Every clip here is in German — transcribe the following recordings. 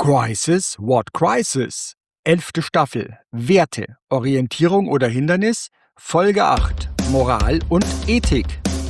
Crisis, what crisis? 11. Staffel. Werte, Orientierung oder Hindernis? Folge 8. Moral und Ethik.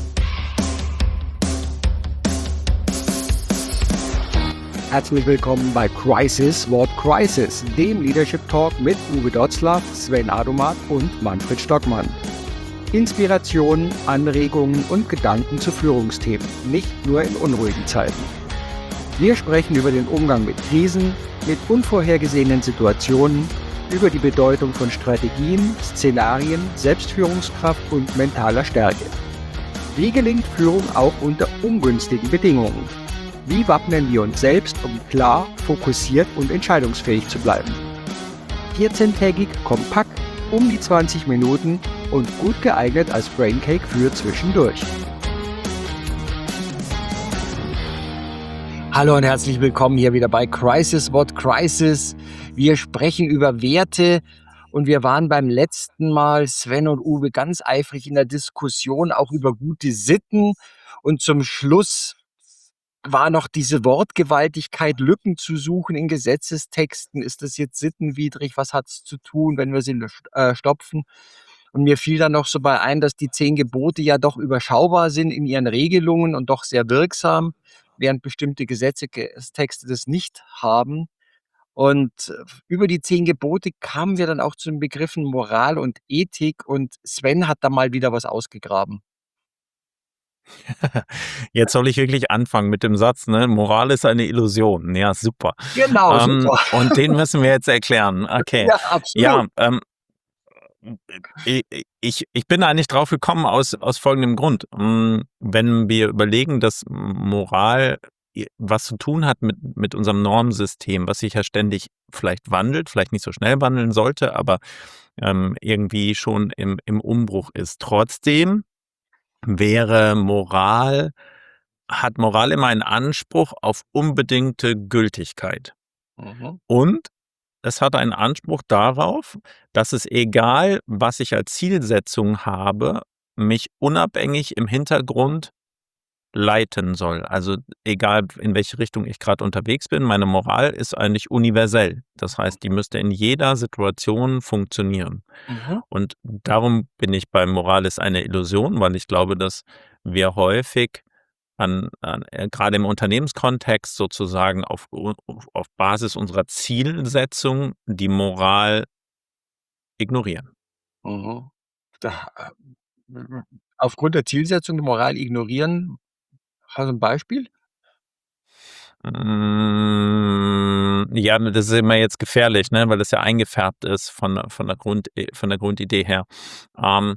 Herzlich willkommen bei Crisis, what crisis? Dem Leadership Talk mit Uwe Dotzlaff, Sven Adomat und Manfred Stockmann. Inspirationen, Anregungen und Gedanken zu Führungsthemen, nicht nur in unruhigen Zeiten. Wir sprechen über den Umgang mit Krisen, mit unvorhergesehenen Situationen, über die Bedeutung von Strategien, Szenarien, Selbstführungskraft und mentaler Stärke. Wie gelingt Führung auch unter ungünstigen Bedingungen? Wie wappnen wir uns selbst, um klar, fokussiert und entscheidungsfähig zu bleiben? 14-tägig, kompakt, um die 20 Minuten und gut geeignet als Braincake für zwischendurch. Hallo und herzlich willkommen hier wieder bei Crisis, what crisis? Wir sprechen über Werte und wir waren beim letzten Mal, Sven und Uwe, ganz eifrig in der Diskussion auch über gute Sitten und zum Schluss war noch diese Wortgewaltigkeit, Lücken zu suchen in Gesetzestexten. Ist das jetzt sittenwidrig? Was hat es zu tun, wenn wir sie stopfen? Und mir fiel dann noch so bei ein, dass die 10 Gebote ja doch überschaubar sind in ihren Regelungen und doch sehr wirksam, während bestimmte Gesetzestexte das nicht haben. Und über die 10 Gebote kamen wir dann auch zu den Begriffen Moral und Ethik und Sven hat da mal wieder was ausgegraben. Jetzt soll ich wirklich anfangen mit dem Satz, ne? Moral ist eine Illusion. Ja, super. Genau, super. Und den müssen wir jetzt erklären. Okay. Ja, absolut. Ja, ich bin eigentlich drauf gekommen aus folgendem Grund. Wenn wir überlegen, dass Moral was zu tun hat mit unserem Normsystem, was sich ja ständig vielleicht wandelt, vielleicht nicht so schnell wandeln sollte, aber irgendwie schon im Umbruch ist. Trotzdem hat Moral immer einen Anspruch auf unbedingte Gültigkeit. Mhm. Und es hat einen Anspruch darauf, dass es, egal was ich als Zielsetzung habe, mich unabhängig im Hintergrund leiten soll. Also egal, in welche Richtung ich gerade unterwegs bin, meine Moral ist eigentlich universell. Das heißt, die müsste in jeder Situation funktionieren. Mhm. Und darum bin ich bei Moral ist eine Illusion, weil ich glaube, dass wir häufig gerade im Unternehmenskontext sozusagen auf Basis unserer Zielsetzung die Moral ignorieren. Mhm. Aufgrund der Zielsetzung die Moral ignorieren, hast du ein Beispiel? Ja, das ist immer jetzt gefährlich, ne, weil das ja eingefärbt ist von der Grundidee her. Äh,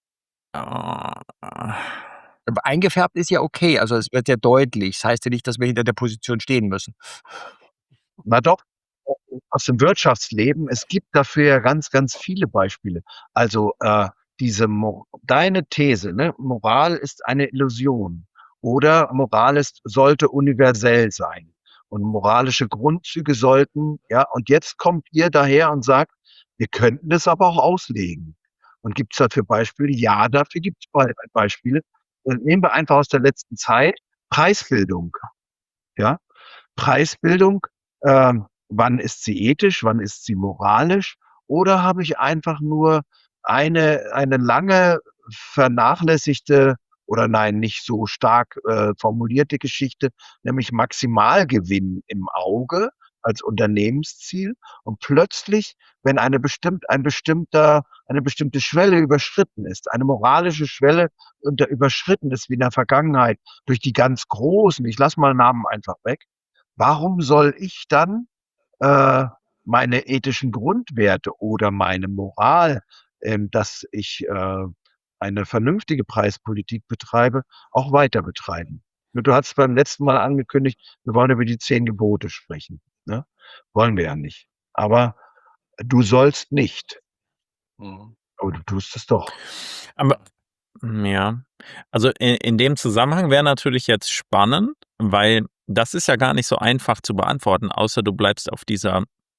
Aber eingefärbt ist ja okay, also es wird ja deutlich. Das heißt ja nicht, dass wir hinter der Position stehen müssen. Na doch, aus dem Wirtschaftsleben. Es gibt dafür ja ganz, ganz viele Beispiele. Also deine These, ne, Moral ist eine Illusion oder sollte universell sein und moralische Grundzüge sollten, ja, und jetzt kommt ihr daher und sagt, wir könnten das aber auch auslegen. Und gibt es dafür Beispiele? Ja, dafür gibt es Beispiele. Nehmen wir einfach aus der letzten Zeit Preisbildung. Ja, Preisbildung, wann ist sie ethisch, wann ist sie moralisch? Oder habe ich einfach nur eine lange vernachlässigte oder nein, nicht so stark formulierte Geschichte, nämlich Maximalgewinn im Auge als Unternehmensziel und plötzlich, wenn eine bestimmte Schwelle überschritten ist, eine moralische Schwelle überschritten ist wie in der Vergangenheit durch die ganz Großen, ich lasse mal Namen einfach weg, warum soll ich dann meine ethischen Grundwerte oder meine Moral, dass ich eine vernünftige Preispolitik betreibe, auch weiter betreiben? Nur du hast beim letzten Mal angekündigt, wir wollen über die 10 Gebote sprechen. Ne? Wollen wir ja nicht. Aber du sollst nicht. Aber du tust es doch. Aber ja, also in dem Zusammenhang wäre natürlich jetzt spannend, weil das ist ja gar nicht so einfach zu beantworten, außer du bleibst auf dieser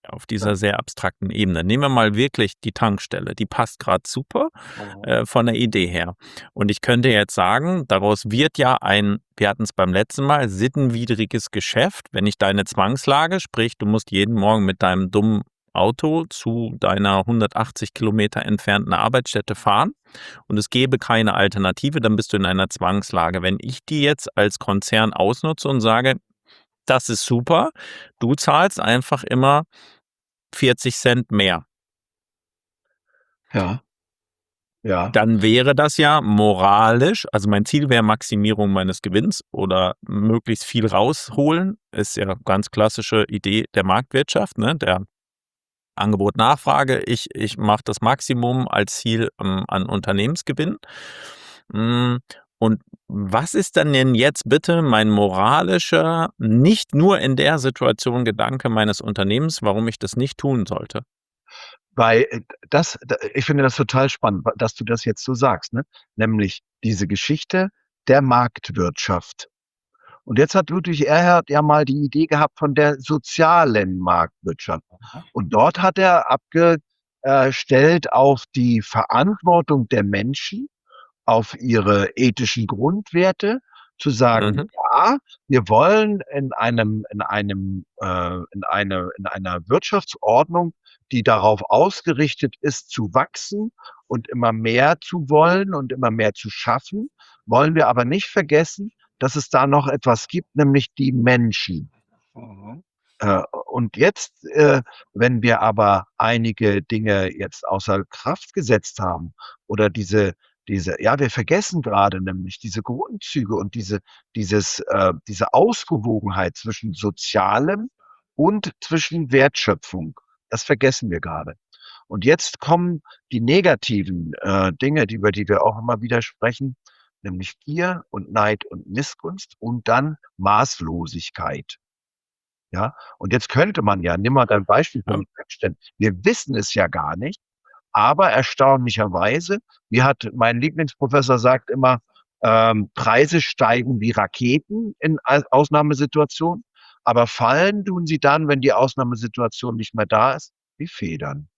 auf dieser sehr abstrakten Ebene. Nehmen wir mal wirklich die Tankstelle. Die passt gerade super von der Idee her. Und ich könnte jetzt sagen, daraus wird ja wir hatten es beim letzten Mal, sittenwidriges Geschäft, wenn ich deine Zwangslage, sprich, du musst jeden Morgen mit deinem dummen Auto zu deiner 180 Kilometer entfernten Arbeitsstätte fahren und es gäbe keine Alternative, dann bist du in einer Zwangslage. Wenn ich die jetzt als Konzern ausnutze und sage, das ist super, du zahlst einfach immer 40 Cent mehr, Ja, ja, dann wäre das ja moralisch, also mein Ziel wäre Maximierung meines Gewinns oder möglichst viel rausholen, ist ja eine ganz klassische Idee der Marktwirtschaft, ne? Der Angebot-Nachfrage, ich mache das Maximum als Ziel an Unternehmensgewinn. Und was ist dann denn jetzt bitte mein moralischer, nicht nur in der Situation Gedanke meines Unternehmens, warum ich das nicht tun sollte? weil ich finde das total spannend, dass du das jetzt so sagst, ne? Nämlich diese Geschichte der Marktwirtschaft. Und jetzt hat Ludwig Erhard ja mal die Idee gehabt von der sozialen Marktwirtschaft. Und dort hat er abgestellt auf die Verantwortung der Menschen, auf ihre ethischen Grundwerte, zu sagen, Mhm. ja, wir wollen in einer Wirtschaftsordnung, die darauf ausgerichtet ist, zu wachsen und immer mehr zu wollen und immer mehr zu schaffen, wollen wir aber nicht vergessen, dass es da noch etwas gibt, nämlich die Menschen. Und jetzt, wenn wir aber einige Dinge jetzt außer Kraft gesetzt haben oder ja, wir vergessen gerade nämlich diese Grundzüge und diese Ausgewogenheit zwischen Sozialem und zwischen Wertschöpfung. Das vergessen wir gerade. Und jetzt kommen die negativen Dinge, über die wir auch immer wieder sprechen, nämlich Gier und Neid und Missgunst und dann Maßlosigkeit. Ja, und jetzt könnte man ja, nimm mal dein Beispiel von Ja. den Tankstellen. Wir wissen es ja gar nicht, aber erstaunlicherweise, mein Lieblingsprofessor sagt immer, Preise steigen wie Raketen in Ausnahmesituationen, aber fallen tun sie dann, wenn die Ausnahmesituation nicht mehr da ist, wie Federn.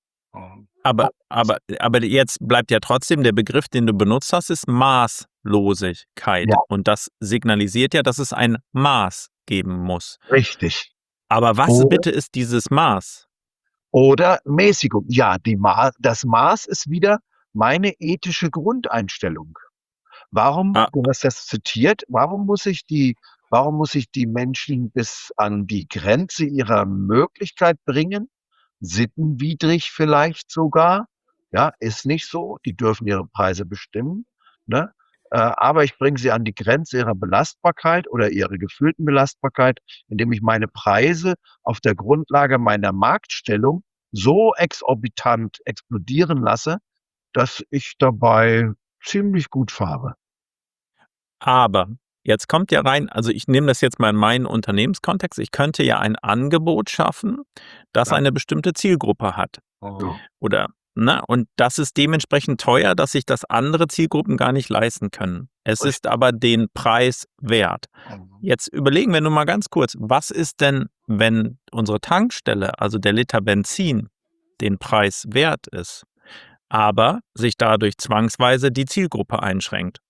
Aber jetzt bleibt ja trotzdem der Begriff, den du benutzt hast, ist Maßlosigkeit. Ja, Und das signalisiert ja, dass es ein Maß geben muss. richtig. Aber was Oder, bitte ist dieses Maß? oder Mäßigung. Ja, das Maß ist wieder meine ethische Grundeinstellung. Ah, Du hast das zitiert, warum muss ich die Menschen bis an die Grenze ihrer Möglichkeit bringen? Sittenwidrig vielleicht sogar. Ja, ist nicht so. Die dürfen ihre Preise bestimmen, ne? Aber ich bringe sie an die Grenze ihrer Belastbarkeit oder ihrer gefühlten Belastbarkeit, indem ich meine Preise auf der Grundlage meiner Marktstellung so exorbitant explodieren lasse, dass ich dabei ziemlich gut fahre. aber jetzt kommt ja rein, also ich nehme das jetzt mal in meinen Unternehmenskontext, ich könnte ja ein Angebot schaffen, das Ja. eine bestimmte Zielgruppe hat. Ja. Oder, ne? Und das ist dementsprechend teuer, dass sich das andere Zielgruppen gar nicht leisten können. Es ist aber den Preis wert. Jetzt überlegen wir nur mal ganz kurz, was ist denn, wenn unsere Tankstelle, also der Liter Benzin, den Preis wert ist, aber sich dadurch zwangsweise die Zielgruppe einschränkt?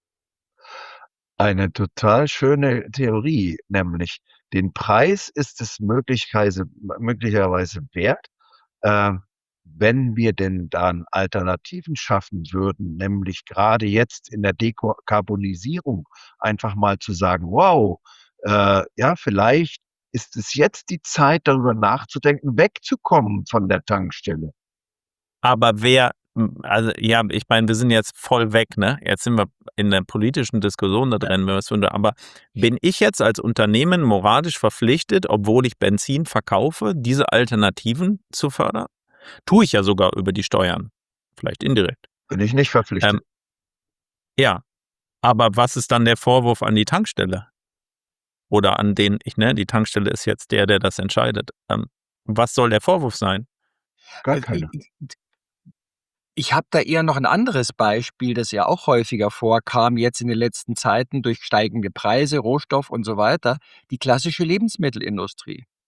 Eine total schöne Theorie, nämlich den Preis ist es möglicherweise wert, äh, wenn wir denn dann Alternativen schaffen würden, nämlich gerade jetzt in der Dekarbonisierung einfach mal zu sagen, wow, ja, vielleicht ist es jetzt die Zeit, darüber nachzudenken, wegzukommen von der Tankstelle. Aber also ja, ich meine, wir sind jetzt voll weg, ne? Jetzt sind wir in der politischen Diskussion da drin, aber bin ich jetzt als Unternehmen moralisch verpflichtet, obwohl ich Benzin verkaufe, diese Alternativen zu fördern? Tue ich ja sogar über die Steuern. Vielleicht indirekt. Bin ich nicht verpflichtet. Ja, aber was ist dann der Vorwurf an die Tankstelle? Oder an die Tankstelle ist jetzt der das entscheidet. Was soll der Vorwurf sein? Gar keiner. Ich habe da eher noch ein anderes Beispiel, das ja auch häufiger vorkam, jetzt in den letzten Zeiten durch steigende Preise, Rohstoff und so weiter, die klassische Lebensmittelindustrie.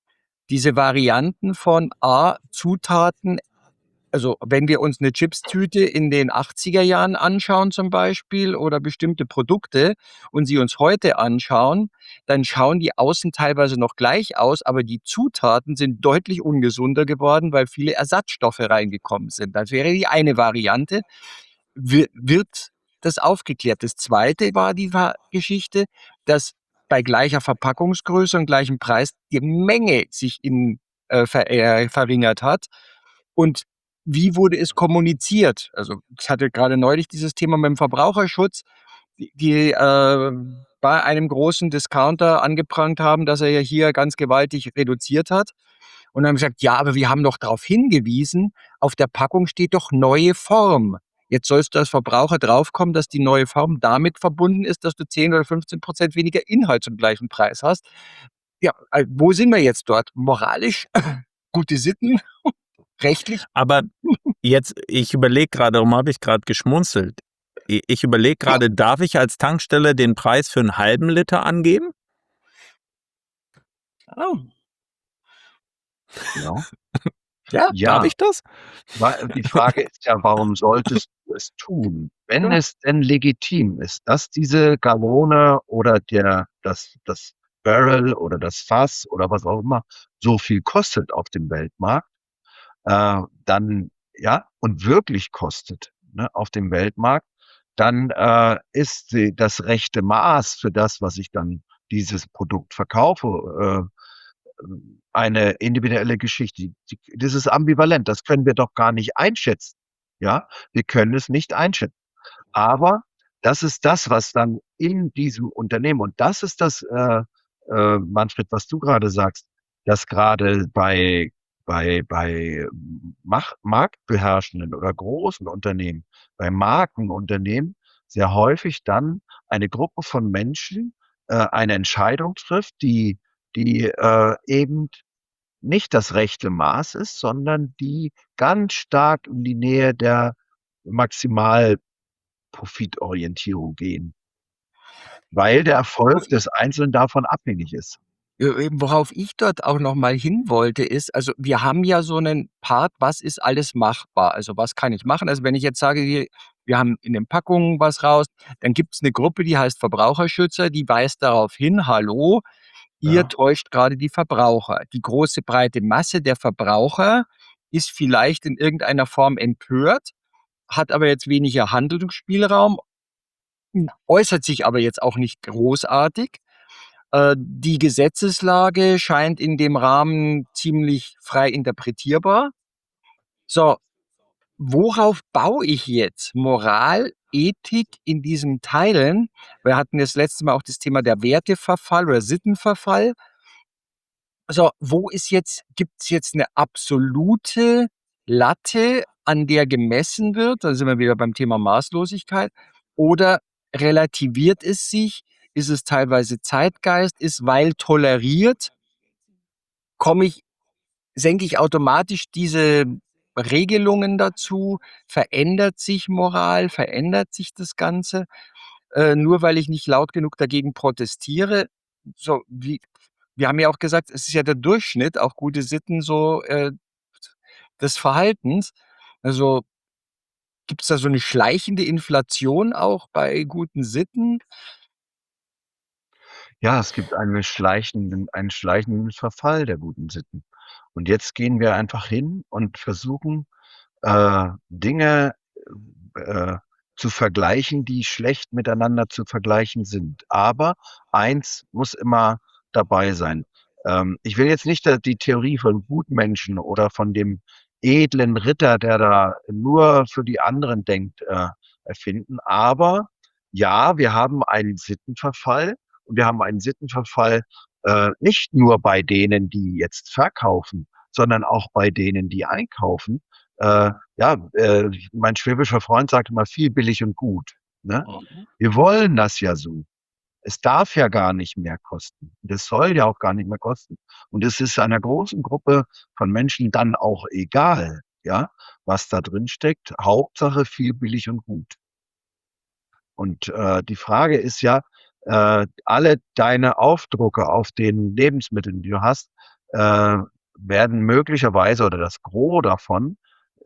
diese Varianten von Zutaten, also wenn wir uns eine Chipstüte in den 80er Jahren anschauen zum Beispiel oder bestimmte Produkte und sie uns heute anschauen, dann schauen die außen teilweise noch gleich aus, aber die Zutaten sind deutlich ungesunder geworden, weil viele Ersatzstoffe reingekommen sind. Das wäre die eine Variante. Wird das aufgeklärt? Das zweite war die Geschichte, dass bei gleicher Verpackungsgröße und gleichem Preis die Menge sich verringert hat. Und wie wurde es kommuniziert? Also ich hatte gerade neulich dieses Thema mit dem Verbraucherschutz, die bei einem großen Discounter angeprangt haben, dass er ja hier ganz gewaltig reduziert hat. Und dann haben sie gesagt, ja, aber wir haben doch darauf hingewiesen, auf der Packung steht doch neue Form. Jetzt sollst du als Verbraucher draufkommen, dass die neue Form damit verbunden ist, dass du 10 oder 15% weniger Inhalt zum gleichen Preis hast. Ja, wo sind wir jetzt dort? Moralisch? Gute Sitten? Rechtlich? Aber jetzt, ich überlege gerade, darum habe ich gerade geschmunzelt. Ich überlege gerade, darf ich als Tankstelle den Preis für einen halben Liter angeben? Oh. Ja. Ja, darf Ja, ich das? die Frage ist ja, warum solltest du es tun? Wenn Ja. es denn legitim ist, dass diese Gallone oder das Barrel oder das Fass oder was auch immer so viel kostet auf dem Weltmarkt, dann ja, und wirklich kostet, ne, auf dem Weltmarkt, dann ist das rechte Maß für das, was ich dann dieses Produkt verkaufe, eine individuelle Geschichte. Das ist ambivalent, das können wir doch gar nicht einschätzen. Ja, wir können es nicht einschätzen. Aber das ist das, was dann in diesem Unternehmen, und das ist das, Manfred, was du gerade sagst, dass gerade bei marktbeherrschenden oder großen Unternehmen, bei Markenunternehmen sehr häufig dann eine Gruppe von Menschen eine Entscheidung trifft, die eben nicht das rechte Maß ist, sondern die ganz stark in die Nähe der Maximalprofitorientierung gehen, weil der Erfolg des Einzelnen davon abhängig ist. Worauf ich dort auch noch mal hin wollte, ist, also wir haben ja so einen Part, was ist alles machbar? Also was kann ich machen? Also wenn ich jetzt sage, wir haben in den Packungen was raus, dann gibt es eine Gruppe, die heißt Verbraucherschützer, die weist darauf hin, hallo, ihr Ja, täuscht gerade die Verbraucher. Die große breite Masse der Verbraucher ist vielleicht in irgendeiner Form empört, hat aber jetzt weniger Handlungsspielraum, äußert sich aber jetzt auch nicht großartig. Die Gesetzeslage scheint in dem Rahmen ziemlich frei interpretierbar. So, worauf baue ich jetzt Moral, Ethik in diesen Teilen? Wir hatten das letzte Mal auch das Thema der Werteverfall oder Sittenverfall. Also, gibt es jetzt eine absolute Latte, an der gemessen wird? Da sind wir wieder beim Thema Maßlosigkeit. Oder relativiert es sich? Ist es teilweise Zeitgeist? Ist, weil toleriert, komme ich senke ich automatisch diese Regelungen dazu? Verändert sich Moral? Verändert sich das Ganze? Nur weil ich nicht laut genug dagegen protestiere? So, wir haben ja auch gesagt, es ist ja der Durchschnitt, auch gute Sitten so des Verhaltens. Also gibt es da so eine schleichende Inflation auch bei guten Sitten? ja, es gibt einen schleichenden Verfall der guten Sitten. Und jetzt gehen wir einfach hin und versuchen, Dinge äh, zu vergleichen, die schlecht miteinander zu vergleichen sind. Aber eins muss immer dabei sein. Ich will jetzt nicht die Theorie von Gutmenschen oder von dem edlen Ritter, der da nur für die anderen denkt, erfinden. Aber ja, wir haben einen Sittenverfall, und wir haben einen Sittenverfall nicht nur bei denen, die jetzt verkaufen, sondern auch bei denen, die einkaufen. Mein schwäbischer Freund sagte mal viel billig und gut. Ne? Mhm. Wir wollen das ja so. Es darf ja gar nicht mehr kosten. Das soll ja auch gar nicht mehr kosten. Und es ist einer großen Gruppe von Menschen dann auch egal, ja, was da drin steckt. Hauptsache viel billig und gut. Und die Frage ist ja, alle deine Aufdrucke auf den Lebensmitteln, die du hast, werden möglicherweise oder das Gros davon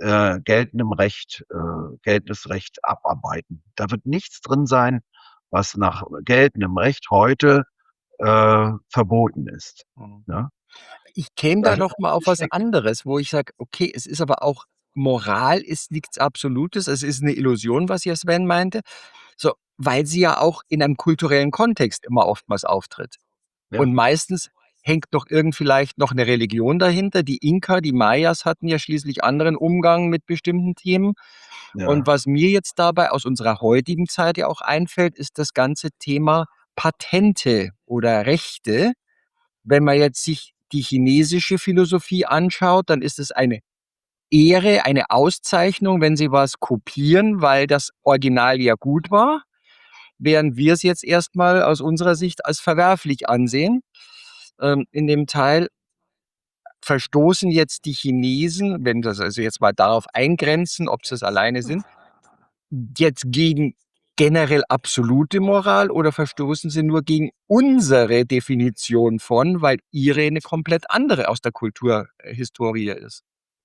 geltendes Recht abarbeiten. Da wird nichts drin sein, was nach geltendem Recht heute verboten ist. Mhm. Ne? Ich käme da Das noch mal auf ist was weg. anderes, wo ich sage: „Okay, es ist aber auch Moral ist nichts Absolutes. Es ist 'ne Illusion“, was ja Sven meinte. So, weil sie ja auch in einem kulturellen Kontext immer oftmals auftritt. Ja, Und meistens hängt doch irgend vielleicht noch 'ne Religion dahinter. Die Inka, die Mayas hatten ja schließlich anderen Umgang mit bestimmten Themen. Und ja, was mir jetzt dabei aus unserer heutigen Zeit ja auch einfällt, ist das ganze Thema Patente oder Rechte. Wenn man jetzt sich die chinesische Philosophie anschaut, dann ist es eine Ehre, eine Auszeichnung, wenn sie was kopieren, weil das Original ja gut war, während wir es jetzt erstmal aus unserer Sicht als verwerflich ansehen. In dem Teil verstoßen jetzt die Chinesen, wenn das also jetzt mal darauf eingrenzen, ob sie es alleine sind, jetzt gegen generell absolute Moral oder verstoßen sie nur gegen unsere Definition von, weil ihre eine komplett andere aus der Kulturhistorie ist?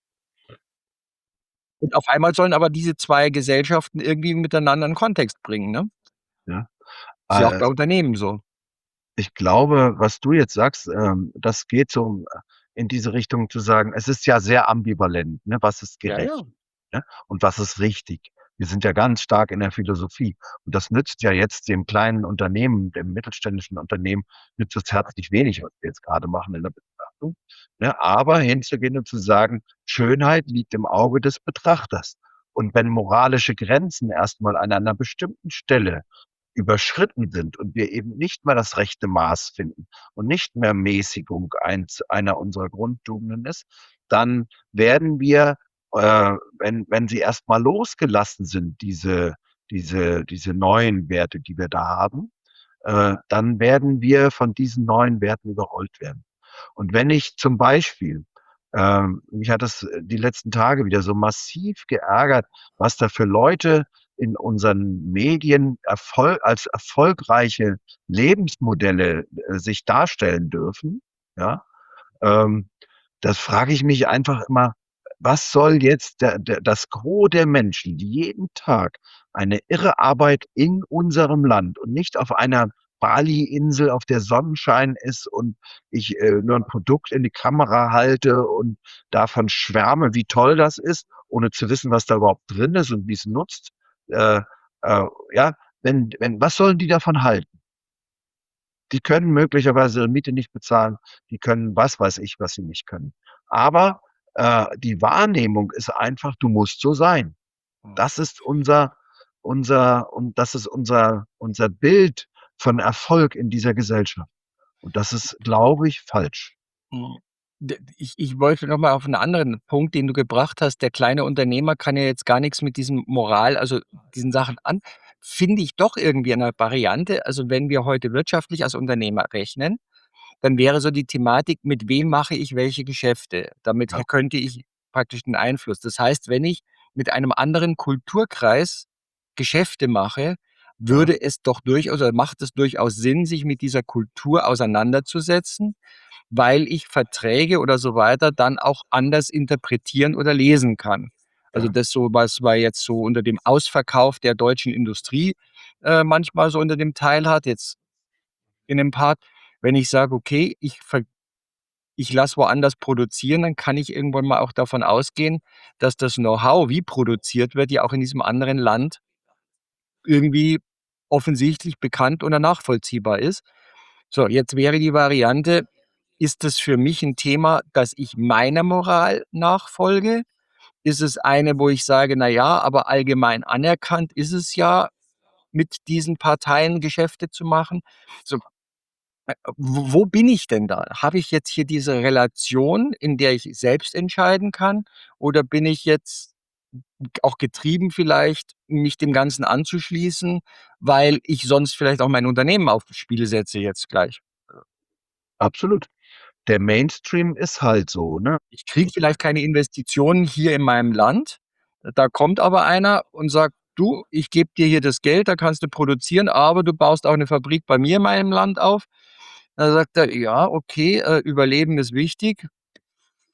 Und auf einmal sollen aber diese 2 Gesellschaften irgendwie miteinander in Kontext bringen, ne? ja. Ist ja auch Äh, bei Unternehmen so. Ich glaube, was du jetzt sagst, das geht so in diese Richtung zu sagen, es ist ja sehr ambivalent, ne? Was ist Ja, gerecht, ja. ne? Und was ist richtig? Wir sind ja ganz stark in der Philosophie. Und das nützt ja jetzt dem kleinen Unternehmen, dem mittelständischen Unternehmen, nützt es herzlich wenig, was wir jetzt gerade machen in der Betrachtung, ne? Aber hinzugehen und zu sagen, Schönheit liegt im Auge des Betrachters. Und wenn moralische Grenzen erst mal an einer bestimmten Stelle überschritten sind und wir eben nicht mehr das rechte Maß finden und nicht mehr Mäßigung einer unserer Grundtugenden ist, dann werden wir, wenn sie erstmal losgelassen sind, diese neuen Werte, die wir da haben, dann werden wir von diesen neuen Werten überrollt werden. Und wenn ich zum Beispiel, mich hat das die letzten Tage wieder so massiv geärgert, was da für Leute in unseren Medien als erfolgreiche Lebensmodelle sich darstellen dürfen, ja, ähm, das frage ich mich einfach immer, was soll jetzt das Gros der Menschen, die jeden Tag eine irre Arbeit in unserem Land und nicht auf einer Bali-Insel, auf der Sonnenschein ist und ich nur ein Produkt in die Kamera halte und davon schwärme, wie toll das ist, ohne zu wissen, was da überhaupt drin ist und wie es nutzt. Äh, ja, was sollen die davon halten? Die können möglicherweise ihre Miete nicht bezahlen, die können was weiß ich, was sie nicht können. Aber, die Wahrnehmung ist einfach, du musst so sein. Mhm. Das ist unser Bild von Erfolg in dieser Gesellschaft. Und das ist, glaube ich, falsch. Mhm. Ich wollte noch mal auf 'n anderen Punkt, den du gebracht hast. Der kleine Unternehmer kann ja jetzt gar nix mit diesem Moral also, diesen Sachen an finde ich doch irgendwie eine Variante. Also, wenn wir heute wirtschaftlich als Unternehmer rechnen, dann wäre so die Thematik: Mit wem mache ich welche Geschäfte? Damit Ja, könnte ich praktisch 'n Einfluss. Das heißt, wenn ich mit einem anderen Kulturkreis Geschäfte mache, ja, würde es doch durchaus oder macht es durchaus Sinn, sich mit dieser Kultur auseinanderzusetzen, weil ich Verträge oder so weiter dann auch anders interpretieren oder lesen kann. Also, ja, das so was man jetzt so unter dem Ausverkauf der deutschen Industrie, manchmal so unter dem Teil hat, jetzt in dem Part. Wenn ich sage: „Okay, ich lasse woanders produzieren“, dann kann ich irgendwann mal auch davon ausgehen, dass das Know-how, wie produziert wird, ja auch in diesem anderen Land irgendwie offensichtlich bekannt oder nachvollziehbar ist. So, jetzt wäre die Variante: Ist es für mich 'n Thema, dass ich meiner Moral nachfolge? Ist es eine, wo ich sage: „Na ja, aber allgemein anerkannt ist es ja, mit diesen Parteien Geschäfte zu machen?“ So, wo bin ich denn da? Habe ich jetzt hier diese Relation, in der ich selbst entscheiden kann, oder bin ich jetzt auch getrieben vielleicht, mich dem Ganzen anzuschließen, weil ich sonst vielleicht auch mein Unternehmen aufs Spiel setze jetzt gleich? absolut. Der Mainstream ist halt so, ne? Ich kriege vielleicht keine Investitionen hier in meinem Land. Da kommt aber einer und sagt: „Du, ich gebe dir hier das Geld, da kannst du produzieren, aber du baust auch 'ne Fabrik bei mir in meinem Land auf.“ Da sagt er: „Ja, okay, Überleben ist wichtig.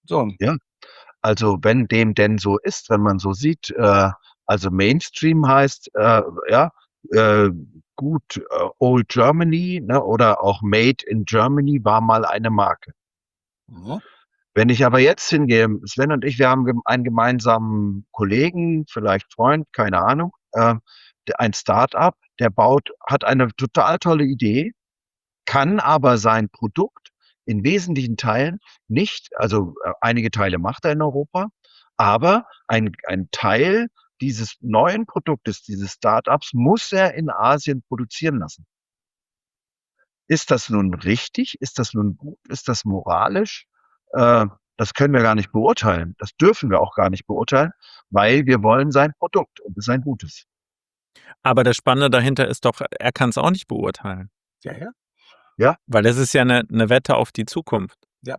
So. Ja. Also wenn dem denn so ist, wenn man so sieht, also Mainstream heißt, ja, äh, gut, Old Germany, ne, oder auch Made in Germany war mal eine Marke. Mhm. Wenn ich aber jetzt hingehe, Sven und ich, wir haben einen gemeinsamen Kollegen, vielleicht Freund, keine Ahnung, ein Start-up, der hat eine total tolle Idee, kann aber sein Produkt in wesentlichen Teilen nicht, also einige Teile macht er in Europa, aber ein Teil dieses neuen Produktes, dieses Start-ups, muss er in Asien produzieren lassen. Ist das nun richtig? Ist das nun gut? Ist das moralisch? Das können wir gar nicht beurteilen. Das dürfen wir auch gar nicht beurteilen, weil wir wollen sein Produkt und es ist ein gutes. Aber das Spannende dahinter ist doch, er kann es auch nicht beurteilen. Ja, ja. Ja, Weil das ist ja eine Wette auf die Zukunft. ja.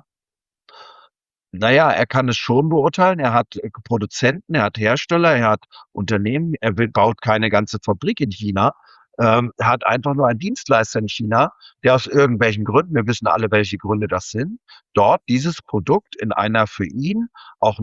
Naja, er kann es schon beurteilen. Er hat Produzenten, er hat Hersteller, er hat Unternehmen. Baut keine ganze Fabrik in China. Er hat einfach nur einen Dienstleister in China, der aus irgendwelchen Gründen, wir wissen alle, welche Gründe das sind, dort dieses Produkt in einer für ihn auch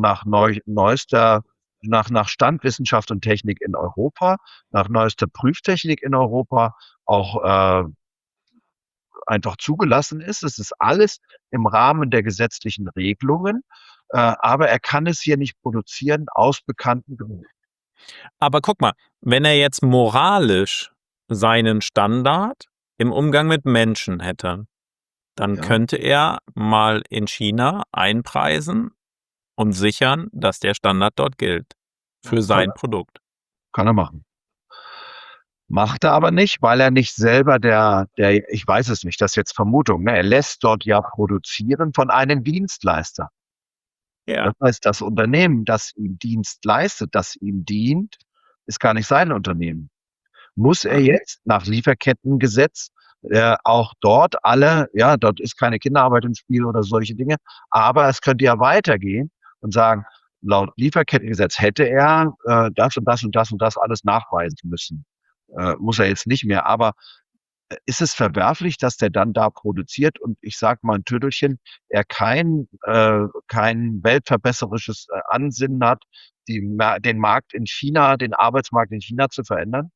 nach Stand Wissenschaft und Technik in Europa, nach neuester Prüftechnik in Europa auch einfach zugelassen ist. Es ist alles im Rahmen der gesetzlichen Regelungen, aber er kann es hier nicht produzieren aus bekannten Gründen. Aber guck mal, wenn er jetzt moralisch seinen Standard im Umgang mit Menschen hätte, dann Ja. könnte er mal in China einpreisen und sichern, dass der Standard dort gilt für sein Produkt. Kann er machen. Macht er aber nicht, weil er nicht selber ich weiß es nicht, das ist jetzt Vermutung, ne? Er lässt dort ja produzieren von einem Dienstleister. Ja. Das heißt, das Unternehmen, das ihm Dienst leistet, das ihm dient, ist gar nicht sein Unternehmen. Muss er jetzt nach Lieferkettengesetz auch dort dort ist keine Kinderarbeit im Spiel oder solche Dinge, aber es könnte ja weitergehen und sagen, laut Lieferkettengesetz hätte er das und das und das und das alles nachweisen müssen. Muss er jetzt nicht mehr, aber ist es verwerflich, dass der dann da produziert und ich sage mal ein Tüdelchen, er kein weltverbesserisches Ansinnen hat, den Markt in China, den Arbeitsmarkt in China zu verändern?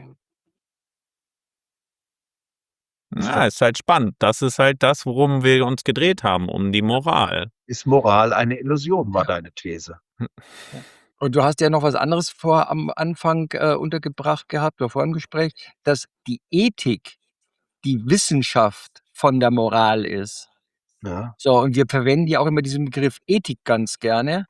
Ja, ist halt spannend. Das ist halt das, worum wir uns gedreht haben, um die Moral. Ist Moral eine Illusion, war deine These. Und du hast ja noch was anderes am Anfang untergebracht gehabt, oder vor dem Gespräch, dass die Ethik die Wissenschaft von der Moral ist. Ja. So, und wir verwenden ja auch immer diesen Begriff Ethik ganz gerne.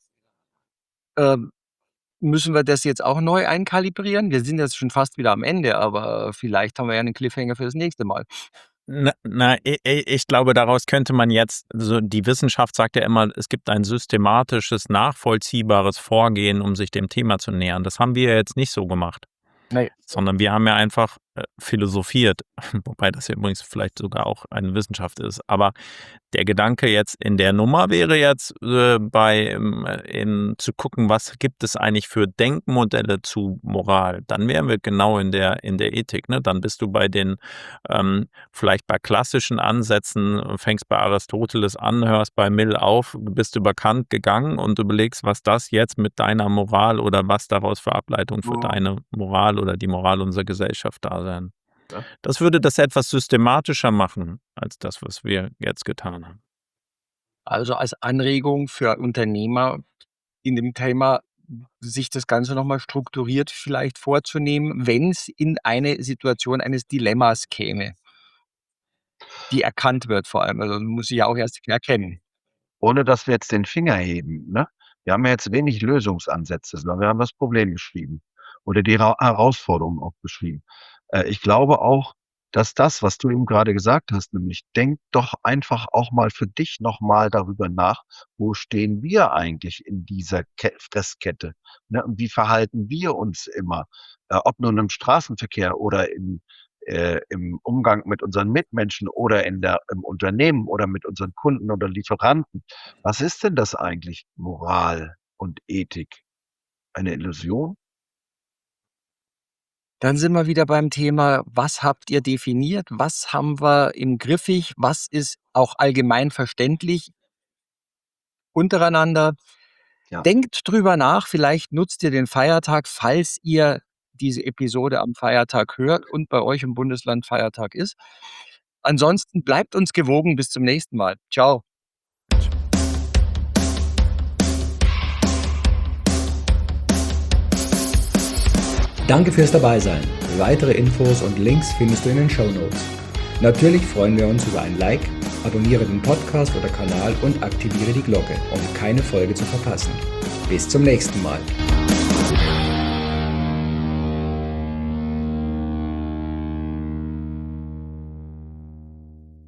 Müssen wir das jetzt auch neu einkalibrieren? Wir sind jetzt schon fast wieder am Ende, aber vielleicht haben wir ja einen Cliffhanger für das nächste Mal. Ich glaube, daraus könnte man jetzt, so die Wissenschaft sagt ja immer, es gibt ein systematisches, nachvollziehbares Vorgehen, um sich dem Thema zu nähern. Das haben wir jetzt nicht so gemacht. Nee. Sondern wir haben ja einfach philosophiert, wobei das ja übrigens vielleicht sogar auch eine Wissenschaft ist. Aber der Gedanke jetzt in der Nummer wäre jetzt zu gucken, was gibt es eigentlich für Denkmodelle zu Moral. Dann wären wir genau in der Ethik. Ne? Dann bist du bei den vielleicht bei klassischen Ansätzen, fängst bei Aristoteles an, hörst bei Mill auf, bist über Kant gegangen und überlegst, was das jetzt mit deiner Moral oder was daraus für Ableitung für deine Moral oder die Moral unserer Gesellschaft da sein. Ja. Das würde das etwas systematischer machen, als das, was wir jetzt getan haben. Also als Anregung für Unternehmer in dem Thema, sich das Ganze nochmal strukturiert vielleicht vorzunehmen, wenn es in eine Situation eines Dilemmas käme, die erkannt wird vor allem. Also man muss sie ja auch erst erkennen. Ohne dass wir jetzt den Finger heben, ne? Wir haben ja jetzt wenig Lösungsansätze, sondern wir haben das Problem beschrieben oder die Herausforderung auch beschrieben. Ich glaube auch, dass das, was du eben gerade gesagt hast, nämlich denk doch einfach auch mal für dich noch mal darüber nach, wo stehen wir eigentlich in dieser Fresskette, ne? Und wie verhalten wir uns immer, ob nun im Straßenverkehr oder im Umgang mit unseren Mitmenschen oder im Unternehmen oder mit unseren Kunden oder Lieferanten. Was ist denn das eigentlich, Moral und Ethik? Eine Illusion? Dann sind wir wieder beim Thema, was habt ihr definiert? Was haben wir im Griffig? Was ist auch allgemein verständlich? untereinander. Ja. Denkt drüber nach, vielleicht nutzt ihr den Feiertag, falls ihr diese Episode am Feiertag hört und bei euch im Bundesland Feiertag ist. Ansonsten bleibt uns gewogen. Bis zum nächsten Mal. Ciao. Danke fürs Dabeisein. Weitere Infos und Links findest du in den Shownotes. Natürlich freuen wir uns über ein Like, abonniere den Podcast oder Kanal und aktiviere die Glocke, um keine Folge zu verpassen. Bis zum nächsten Mal.